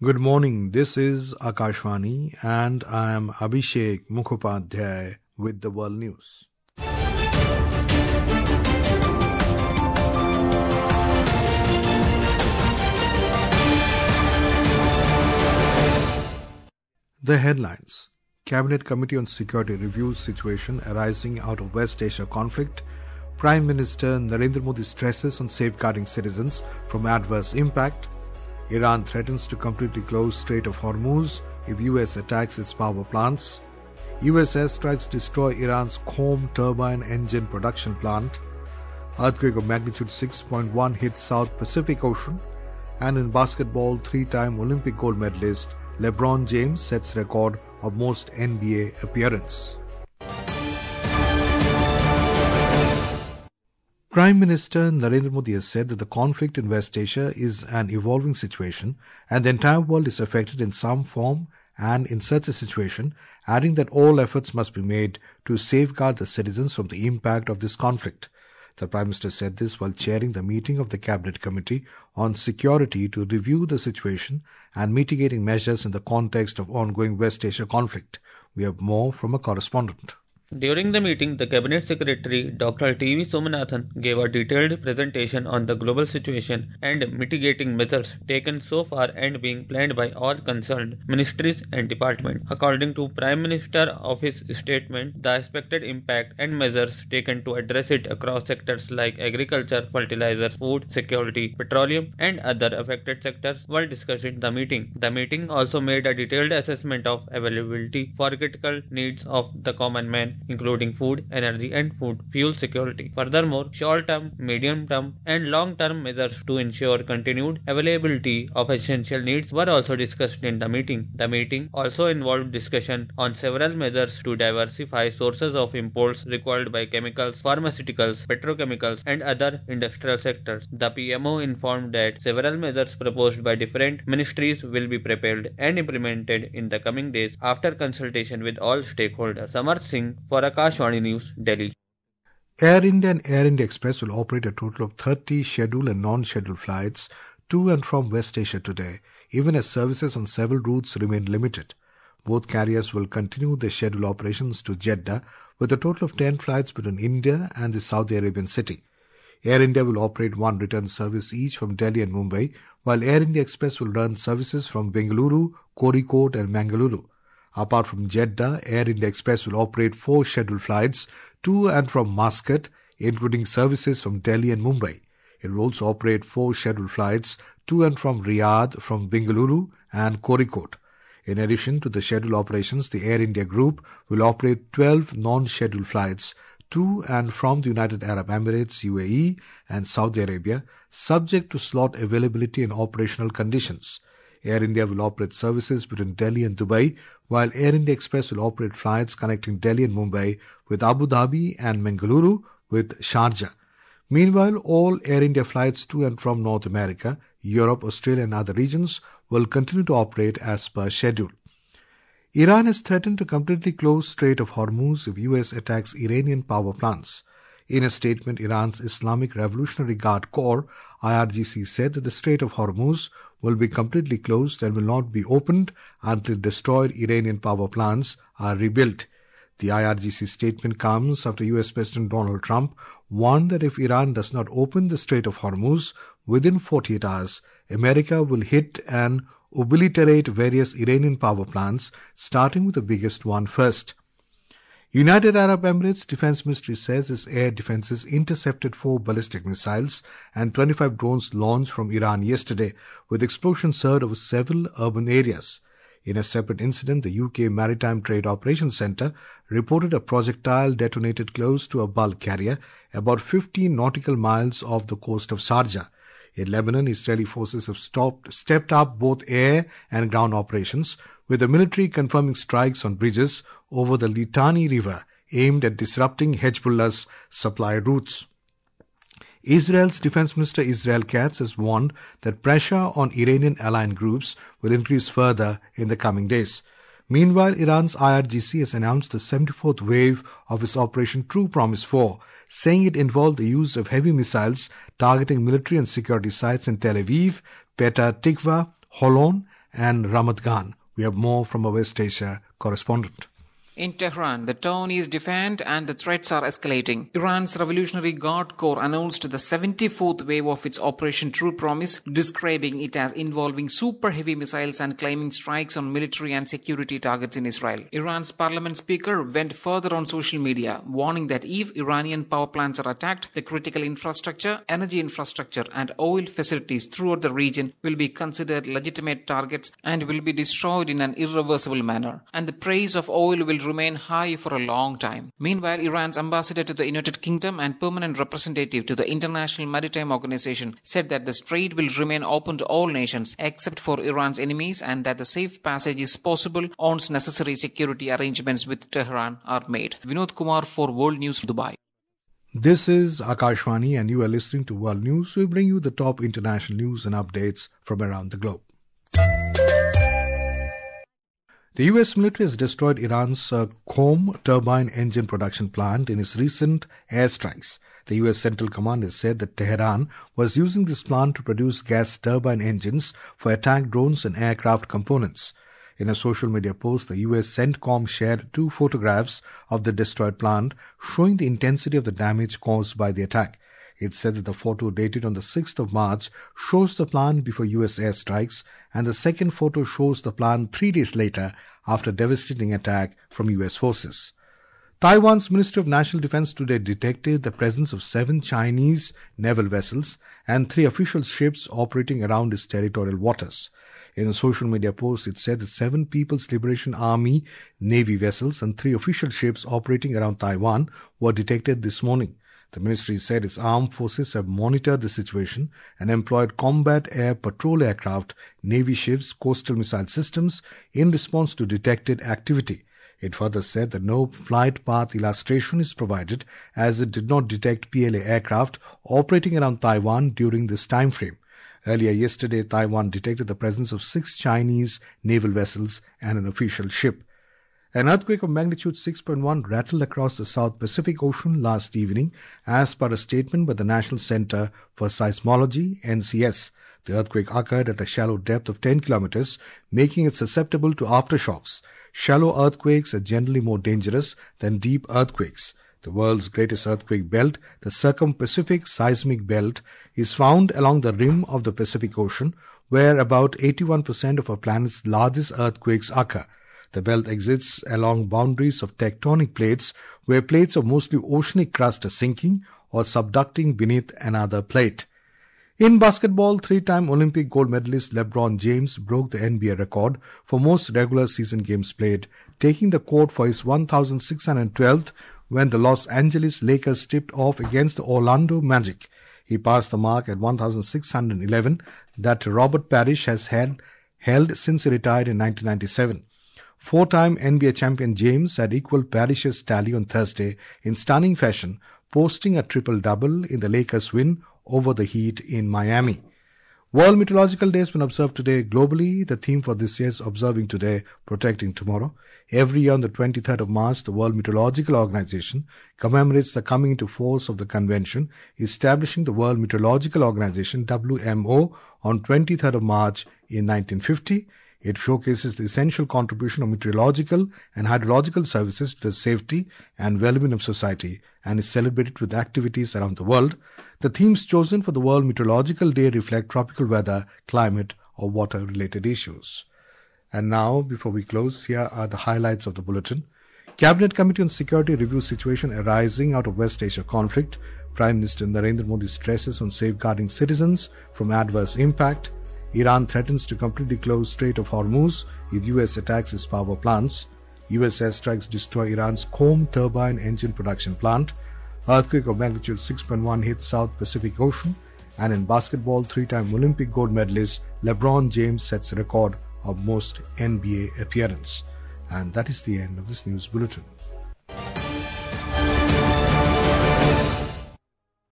Good morning. This is Akashvani and I am Abhishek Mukhopadhyay with the World News. The headlines. Cabinet Committee on Security reviews situation arising out of West Asia conflict. Prime Minister Narendra Modi stresses on safeguarding citizens from adverse impact. Iran threatens to completely close Strait of Hormuz if US attacks its power plants. US airstrikes destroy Iran's Qom turbine engine production plant. Earthquake of magnitude 6.1 hits South Pacific Ocean. And in basketball, three-time Olympic gold medalist LeBron James sets record of most NBA appearance. Prime Minister Narendra Modi has said that the conflict in West Asia is an evolving situation and the entire world is affected in some form and in such a situation, adding that all efforts must be made to safeguard the citizens from the impact of this conflict. The Prime Minister said this while chairing the meeting of the Cabinet Committee on Security to review the situation and mitigating measures in the context of ongoing West Asia conflict. We have more from a correspondent. During the meeting, the Cabinet Secretary Dr. T.V. Somanathan gave a detailed presentation on the global situation and mitigating measures taken so far and being planned by all concerned ministries and departments. According to Prime Minister Office statement, the expected impact and measures taken to address it across sectors like agriculture, fertilizer, food security, petroleum and other affected sectors were discussed in the meeting. The meeting also made a detailed assessment of availability for critical needs of the common man, including food, energy and fuel security. Furthermore, short-term, medium-term and long-term measures to ensure continued availability of essential needs were also discussed in the meeting. The meeting also involved discussion on several measures to diversify sources of imports required by chemicals, pharmaceuticals, petrochemicals and other industrial sectors. The PMO informed that several measures proposed by different ministries will be prepared and implemented in the coming days after consultation with all stakeholders. Samarth Singh for Akashvani News, Delhi. Air India and Air India Express will operate a total of 30 scheduled and non-scheduled flights to and from West Asia today, even as services on several routes remain limited. Both carriers will continue their scheduled operations to Jeddah with a total of 10 flights between India and the Saudi Arabian city. Air India will operate one return service each from Delhi and Mumbai, while Air India Express will run services from Bengaluru, Kozhikode and Mangaluru. Apart from Jeddah, Air India Express will operate 4 scheduled flights to and from Muscat, including services from Delhi and Mumbai. It will also operate 4 scheduled flights to and from Riyadh, from Bengaluru and Kozhikode. In addition to the scheduled operations, the Air India Group will operate 12 non-scheduled flights to and from the United Arab Emirates, UAE and Saudi Arabia, subject to slot availability and operational conditions. Air India will operate services between Delhi and Dubai, while Air India Express will operate flights connecting Delhi and Mumbai with Abu Dhabi and Mangaluru with Sharjah. Meanwhile, all Air India flights to and from North America, Europe, Australia and other regions will continue to operate as per schedule. Iran has threatened to completely close Strait of Hormuz if US attacks Iranian power plants. In a statement, Iran's Islamic Revolutionary Guard Corps, IRGC, said that the Strait of Hormuz will be completely closed and will not be opened until destroyed Iranian power plants are rebuilt. The IRGC statement comes after US President Donald Trump warned that if Iran does not open the Strait of Hormuz within 48 hours, America will hit and obliterate various Iranian power plants, starting with the biggest one first. United Arab Emirates Defense Ministry says its air defenses intercepted 4 ballistic missiles and 25 drones launched from Iran yesterday, with explosions heard over several urban areas. In a separate incident, the UK Maritime Trade Operations Centre reported a projectile detonated close to a bulk carrier about 15 nautical miles off the coast of Sharjah. In Lebanon, Israeli forces have stepped up both air and ground operations, with the military confirming strikes on bridges over the Litani River aimed at disrupting Hezbollah's supply routes. Israel's Defense Minister Israel Katz has warned that pressure on Iranian aligned groups will increase further in the coming days. Meanwhile, Iran's IRGC has announced the 74th wave of its Operation True Promise 4, saying it involved the use of heavy missiles targeting military and security sites in Tel Aviv, Petah Tikva, Holon and Ramat Khan. We have more from our West Asia correspondent. In Tehran, the tone is defiant and the threats are escalating. Iran's Revolutionary Guard Corps announced the 74th wave of its Operation True Promise, describing it as involving super heavy missiles and claiming strikes on military and security targets in Israel. Iran's parliament speaker went further on social media, warning that if Iranian power plants are attacked, the critical infrastructure, energy infrastructure and oil facilities throughout the region will be considered legitimate targets and will be destroyed in an irreversible manner. And the price of oil will remain high for a long time. Meanwhile, Iran's ambassador to the United Kingdom and permanent representative to the International Maritime Organization said that the strait will remain open to all nations except for Iran's enemies and that the safe passage is possible once necessary security arrangements with Tehran are made. Vinod Kumar for World News, Dubai. This is Akashvani and you are listening to World News. We bring you the top international news and updates from around the globe. The US military has destroyed Iran's Qom turbine engine production plant in its recent airstrikes. The US Central Command has said that Tehran was using this plant to produce gas turbine engines for attack drones and aircraft components. In a social media post, the US CENTCOM shared 2 photographs of the destroyed plant showing the intensity of the damage caused by the attack. It said that the photo dated on the 6th of March shows the plant before US airstrikes, and the second photo shows the plant 3 days later after a devastating attack from US forces. Taiwan's Ministry of National Defense today detected the presence of 7 Chinese naval vessels and 3 official ships operating around its territorial waters. In a social media post, it said that 7 People's Liberation Army Navy vessels and 3 official ships operating around Taiwan were detected this morning. The ministry said its armed forces have monitored the situation and employed combat air patrol aircraft, Navy ships, coastal missile systems in response to detected activity. It further said that no flight path illustration is provided as it did not detect PLA aircraft operating around Taiwan during this time frame. Earlier yesterday, Taiwan detected the presence of 6 Chinese naval vessels and an official ship. An earthquake of magnitude 6.1 rattled across the South Pacific Ocean last evening, as per a statement by the National Center for Seismology, NCS. The earthquake occurred at a shallow depth of 10 kilometers, making it susceptible to aftershocks. Shallow earthquakes are generally more dangerous than deep earthquakes. The world's greatest earthquake belt, the Circum-Pacific Seismic Belt, is found along the rim of the Pacific Ocean, where about 81% of our planet's largest earthquakes occur. The belt exists along boundaries of tectonic plates, where plates of mostly oceanic crust are sinking or subducting beneath another plate. In basketball, 3-time Olympic gold medalist LeBron James broke the NBA record for most regular season games played, taking the court for his 1,612th when the Los Angeles Lakers tipped off against the Orlando Magic. He passed the mark at 1,611 that Robert Parrish has held since he retired in 1997. 4-time NBA champion James had equaled Parrish's tally on Thursday in stunning fashion, posting a triple-double in the Lakers' win over the Heat in Miami. World Meteorological Day has been observed today globally. The theme for this year is Observing Today, Protecting Tomorrow. Every year on the 23rd of March, the World Meteorological Organization commemorates the coming into force of the convention establishing the World Meteorological Organization, WMO, on 23rd of March in 1950. It showcases the essential contribution of meteorological and hydrological services to the safety and well-being of society and is celebrated with activities around the world. The themes chosen for the World Meteorological Day reflect tropical weather, climate, or water-related issues. And now, before we close, here are the highlights of the bulletin. Cabinet Committee on Security reviews situation arising out of West Asia conflict. Prime Minister Narendra Modi stresses on safeguarding citizens from adverse impact. Iran threatens to completely close Strait of Hormuz if US attacks its power plants. US airstrikes destroy Iran's Qom turbine engine production plant. Earthquake of magnitude 6.1 hits South Pacific Ocean. And in basketball, 3-time Olympic gold medalist LeBron James sets a record of most NBA appearance. And that is the end of this news bulletin.